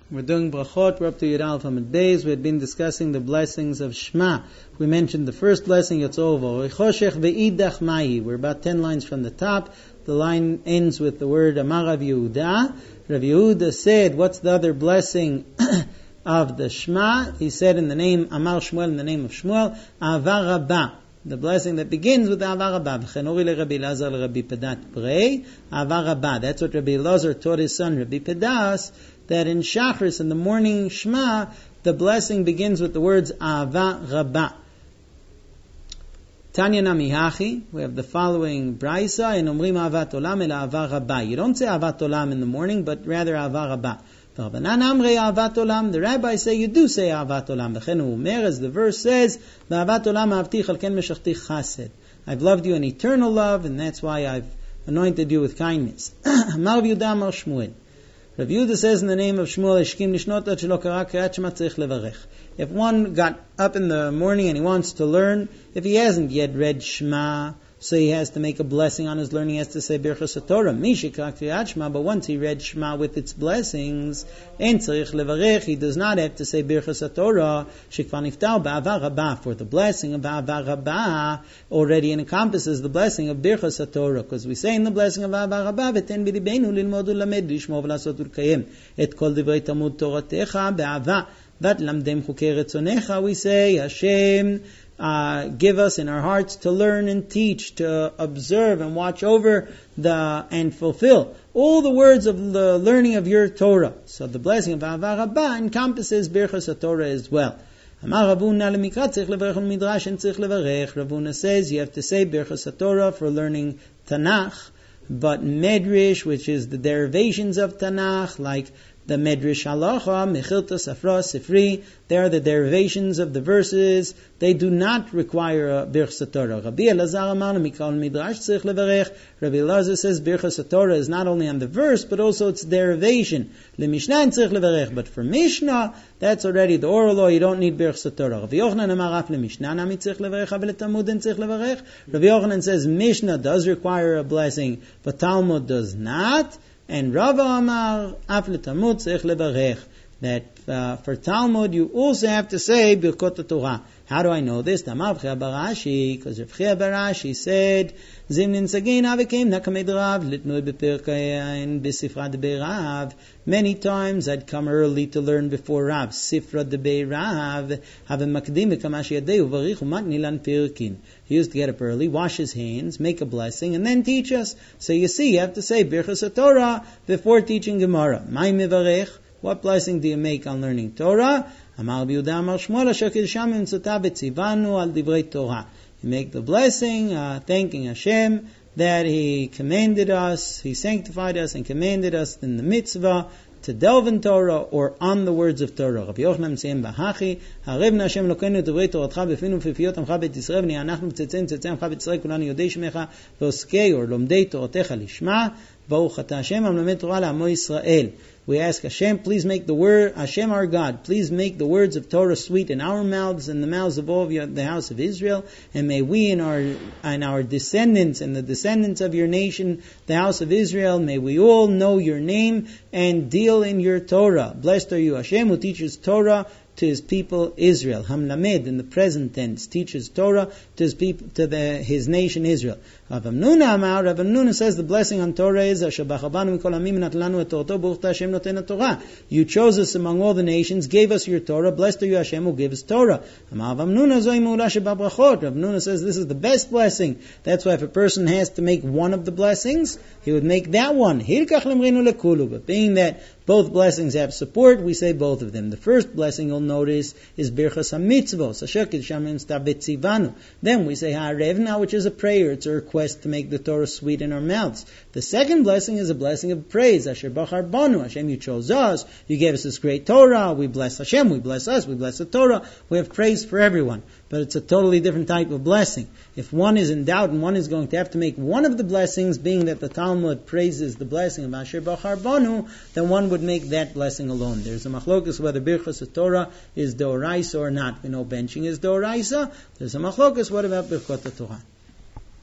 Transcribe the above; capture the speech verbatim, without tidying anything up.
We're doing brachot. We're up to Yud Aleph Amud Beis. We had been discussing the blessings of Shema. We mentioned the first blessing, Yotzovo. Choshech ve'idach mayi. We're about ten lines from the top. The line ends with the word Amar Rav Yehuda. Rav Yehuda said, what's the other blessing of the Shema? He said in the name, Amar Shmuel, in the name of Shmuel, Ava Rabbah. The blessing that begins with Ava Rabbah. V'chenori leRabbi Lazar leRabbi Pedat Brei. Ava Rabbah. That's what Rabbi Lazar taught his son, Rabbi Pedas, that in Shachris, in the morning Shema, the blessing begins with the words Ava Rabbah. Tanya Namihachi, we have the following Braisa, in Omrim Avat Olam el Ava Rabbah. You don't say Avat Olam in the morning, but rather Ava Rabbah. The rabbis say you do say Avat Olam. As the verse says, Avat Olam avti chalken meshachti chased. I've loved you in eternal love, and that's why I've anointed you with kindness. Amar Yehuda Amar Shmuel. Rav Yehuda says in the name of Shmuel, Eshkim nishnot ad shelo kara kriyat shema tzarich levarech. If one got up in the morning and he wants to learn, if he hasn't yet read Shema, so he has to make a blessing on his learning. He has to say Birchas HaTorah, Mi shekra kriyat Shema. But once he read Shema with its blessings, en tzarich levarech, he does not have to say Birchas HaTorah, shekvar niftar ba'ava rabbah. For the blessing of ba'ava rabbah already encompasses the blessing of Birchas HaTorah, because we say in the blessing of ba'ava rabbah, v'ten b'libeinu lilmod u'lamed lishmo v'lasot u'lkayem et kol divrei Talmud Toratecha ba'ava vat lamdem chukei retzonecha. We say Hashem, Uh, give us in our hearts to learn and teach, to observe and watch over the and fulfill all the words of the learning of your Torah. So the blessing of Ava Rabbah encompasses Birchas HaTorah as well. Amar Ravuna lemikra tzich levarech midrash and tzich levarech. Ravuna says you have to say Birchas HaTorah for learning Tanakh, but Medrash, which is the derivations of Tanakh, like the Medrash Halacha, Mechilta, Safra, Sifri, they are the derivations of the verses. They do not require a Birchas HaTorah. Rabbi Elazar Amar Mikal Midrash Tzich Levarech. Rabbi Elazar says Birchas HaTorah is not only on the verse, but also its derivation. Le Mishnah Tzich Levarech. But for Mishnah, that's already the oral law. You don't need Birchas HaTorah. Rabbi Yochanan Amar Af Le Mishnah Nami Tzich Levarech Avel Talmud En Tzich Levarech. Rabbi Yochanan says Mishnah does require a blessing, but Talmud does not. And Rava Amar Af Le Talmud Tzich Levarech, that uh, for Talmud you also have to say Birkot Torah. How do I know this? Amar B'chia Barashi, because B'chia Barashi said Zimnin Sagina V'keim Nakamed Rav Litnoi B'Perkayin B'Sifra D'Bei Rav. Many times I'd come early to learn before Rav. Sifra D'Bei Rav Have a Makdim V'Kamash Yadei Uvarich Umat Nilan Pirkin. He used to get up early, wash his hands, make a blessing, and then teach us. So you see, you have to say Birchas HaTorah before teaching Gemara. Mai Mivarech. What blessing do you make on learning Torah? Amar Yehuda Amar Shmuel Asher Kiddusham Mitzvotav V'Tzivanu Al Divrei Torah. You make the blessing, uh, thanking Hashem that He commanded us, He sanctified us and commanded us in the mitzvah to delve in Torah or on the words of Torah. Rabbi Yochanan Tziyem Bahachi, Harevna Hashem Elokeinu Divrei Toratcha B'finu V'Piyot Amcha Beit Yisrael V'Ni'anachnu B'Tzetzei Tzetzei Amcha Beit Yisrael Kulanu Yodei Shemecha V'Oskei or Lomdei Toratecha Lishma Baruch Ata Hashem Amlamed Torah L'Amo Yisrael. We ask Hashem, please make the word, Hashem our God, please make the words of Torah sweet in our mouths and the mouths of all of your, the house of Israel, and may we and our and our descendants and the descendants of your nation, the house of Israel, may we all know your name and deal in your Torah. Blessed are you, Hashem, who teaches Torah to His people Israel. Hamlamed in the present tense teaches Torah to His people, to the His nation Israel. Rav Amnuna Amar, Rav Amnuna says the blessing on Torah is Asher b'chabanu mikol hamim natlanu et Torto Baruch Ta Hashem noten Torah. You chose us among all the nations, gave us your Torah. Blessed are you, Hashem, who gives Torah. Amar Rav Amnuna zoi me'ula shebabrachot. Rav Amnuna says this is the best blessing. That's why if a person has to make one of the blessings, he would make that one. Hilkach lemreinu lekulu. But being that both blessings have support, we say both of them. The first blessing you'll notice is Birchas HaMitzvos, Asher Kiddusham Mitzvotav V'Tzivanu. Then we say Ha'arevna, which is a prayer. It's a request to make the Torah sweet in our mouths. The second blessing is a blessing of praise. Asher Bachar Banu. Hashem, you chose us. You gave us this great Torah. We bless Hashem. We bless us. We bless the Torah. We have praise for everyone. But it's a totally different type of blessing. If one is in doubt and one is going to have to make one of the blessings, being that the Talmud praises the blessing of Asher Bachar Banu, then one would make that blessing alone. There's a machlokas whether Birchas HaTorah is Doraisa or not. We know benching is Doraisa. There's a machlokas what about Birchot HaTorah.